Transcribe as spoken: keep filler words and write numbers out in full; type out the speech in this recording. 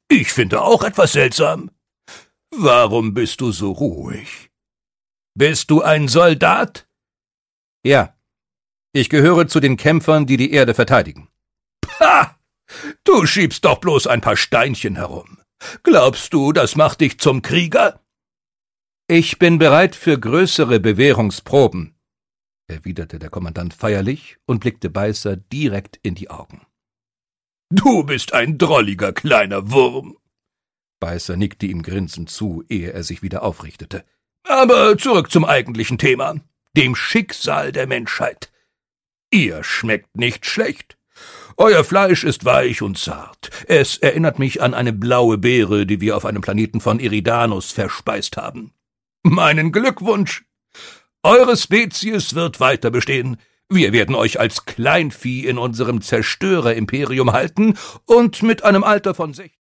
Ich finde auch etwas seltsam. Warum bist du so ruhig? Bist du ein Soldat? Ja. Ich gehöre zu den Kämpfern, die die Erde verteidigen. Pah! Du schiebst doch bloß ein paar Steinchen herum. Glaubst du, das macht dich zum Krieger? Ich bin bereit für größere Bewährungsproben, erwiderte der Kommandant feierlich und blickte Beißer direkt in die Augen. Du bist ein drolliger kleiner Wurm. Beißer nickte ihm grinsend zu, ehe er sich wieder aufrichtete. Aber zurück zum eigentlichen Thema, dem Schicksal der Menschheit. Ihr schmeckt nicht schlecht. Euer Fleisch ist weich und zart. Es erinnert mich an eine blaue Beere, die wir auf einem Planeten von Eridanus verspeist haben. Meinen Glückwunsch! Eure Spezies wird weiter bestehen. Wir werden euch als Kleinvieh in unserem Zerstörerimperium halten und mit einem Alter von sechzig